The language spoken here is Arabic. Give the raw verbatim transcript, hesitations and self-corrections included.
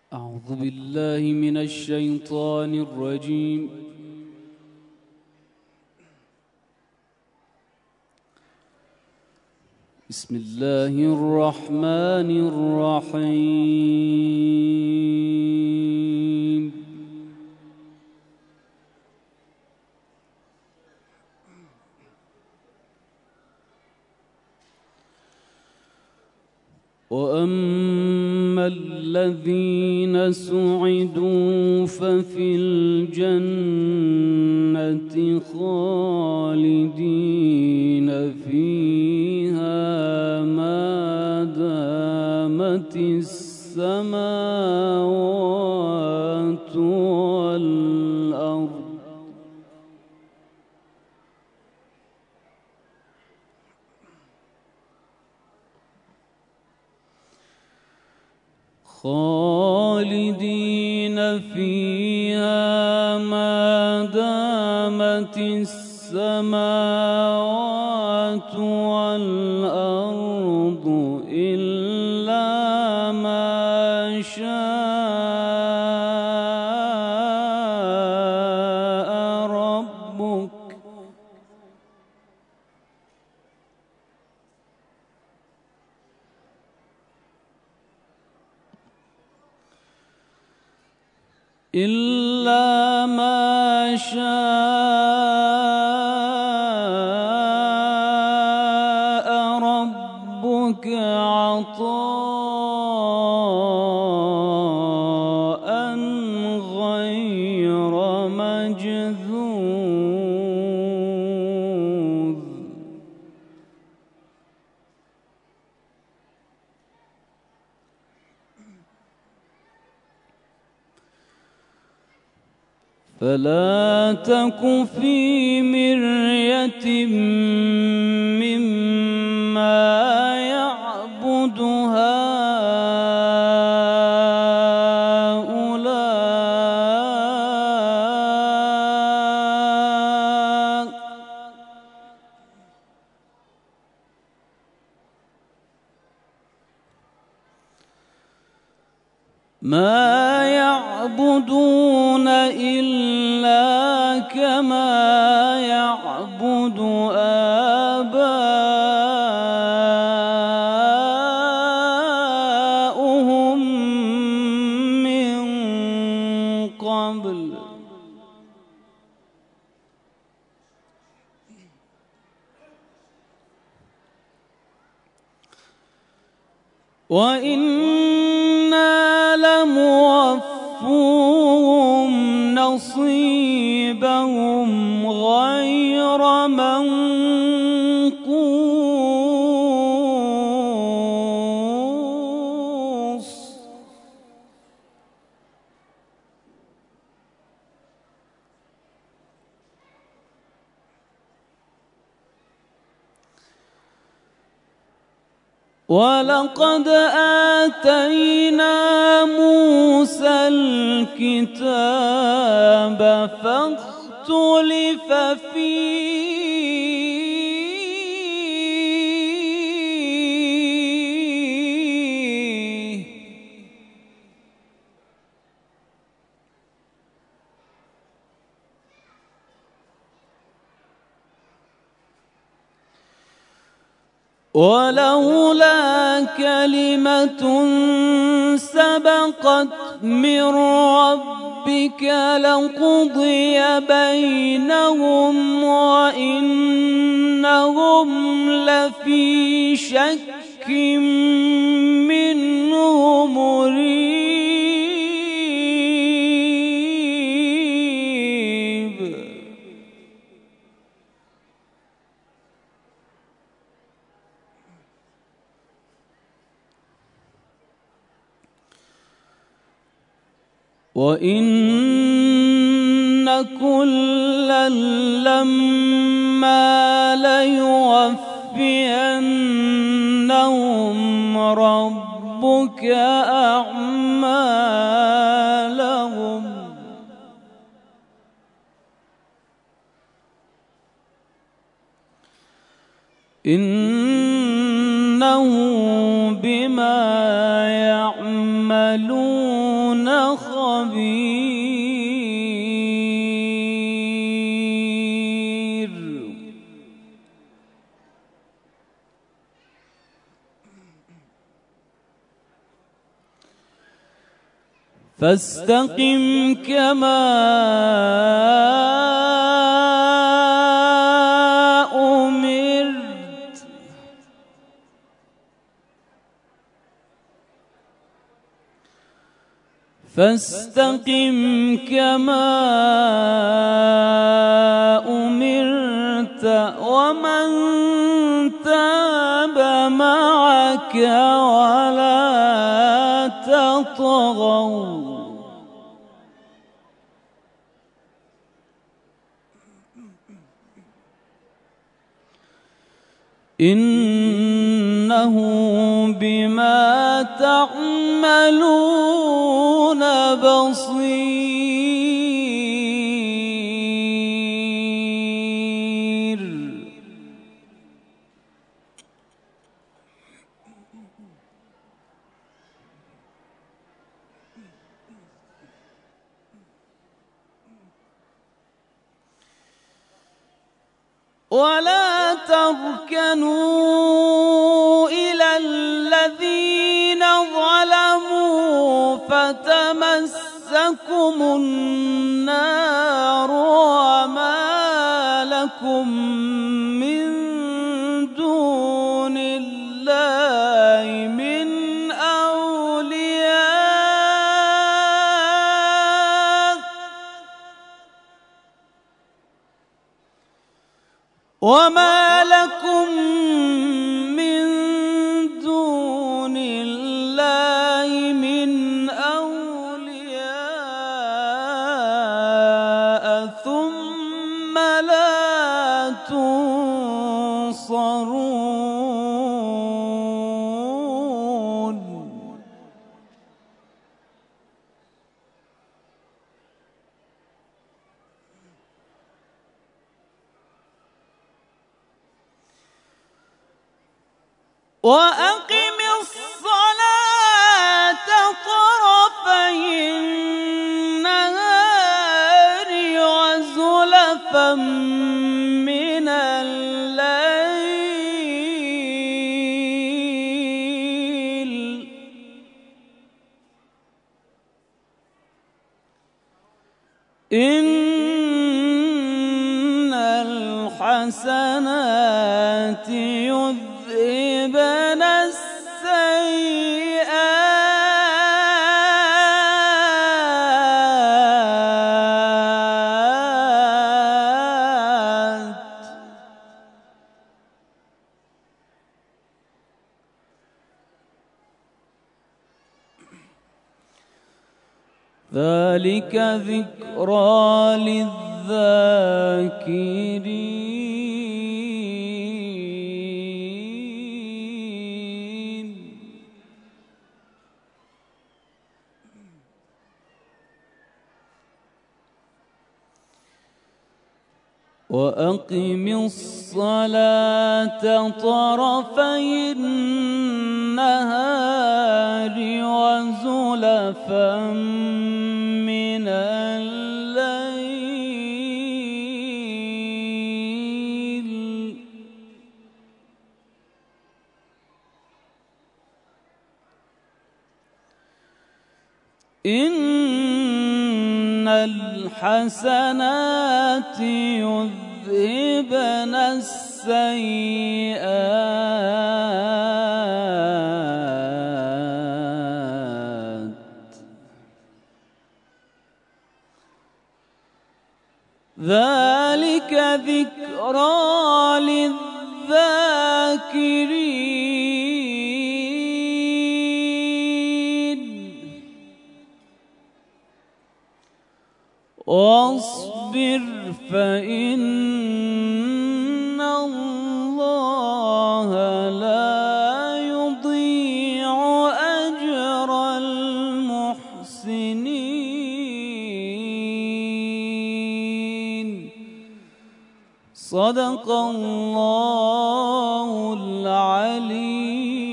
أعوذ بالله من الشيطان الرجيم. بسم الله الرحمن الرحيم. وأما الذين سعدوا ففي الجنة خالدين فيها ما دامت السماوات والأرض خالدين فيها ما دامت السماوات والأرض إلا ما شاء ربك إلا ما شاء ربك عطاء غير مجذوذ فلا تك في مرية مما يعبد هؤلاء ما يعبدون إلا كما يعبد آباؤهم من قبل وإنا لموفوهم نصيبهم غير منقوص ولقد آتينا موسى الكتاب فاختلف فيه ولولا كلمة سبقت من ربك لقضي بينهم وإنهم لفي شك منه مريب وإن كلا لما ليوفينهم ربك أعمالهم إنه بما يعملون تعملون خبير. فاستقم كما أمرت فاستقم كما أمرت ومن تاب معك ولا تطغوا إنه بما تعملون بصير. ولا تركنوا إلى الذين ظلموا فتمسكم النار وما لكم من دون الله من أولياء وما لكم من دون الله من أولياء ثم لا تنصرون. وأقم الصلاة طرفي النهار وزلفا من الليل إن الحسنات يذهبن السيئات ذلك ذكرى للذاكرين. وأقم الصلاة طرفي النهار وزلفا من الليل إن الحسنات يذهبن السيئات ذلك ذكرى للذاكرين. واصبر فإن الله لا يضيع أجر المحسنين. صدق الله العليم.